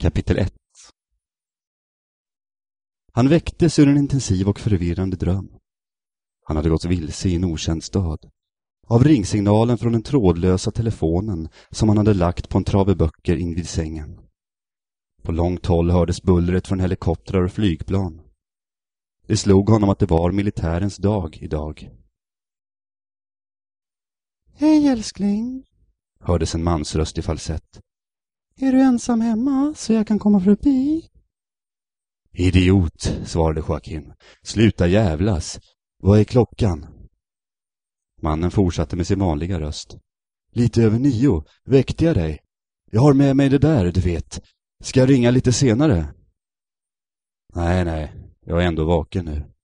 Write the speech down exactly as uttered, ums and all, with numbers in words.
Kapitel ett. Han väcktes ur en intensiv och förvirrande dröm. Han hade gått vilse i en okänd stad. Av ringsignalen från den trådlösa telefonen som han hade lagt på en trave böcker invid sängen. På långt håll hördes bullret från helikoptrar och flygplan. Det slog honom att det var militärens dag idag. Hej älskling, hördes en mansröst i falsett. Är du ensam hemma så jag kan komma förbi? Idiot, svarade Joaquin. Sluta jävlas. Vad är klockan? Mannen fortsatte med sin vanliga röst. Lite över nio. Väckte jag dig? Jag har med mig det där, du vet. Ska jag ringa lite senare? Nej, nej. Jag är ändå vaken nu.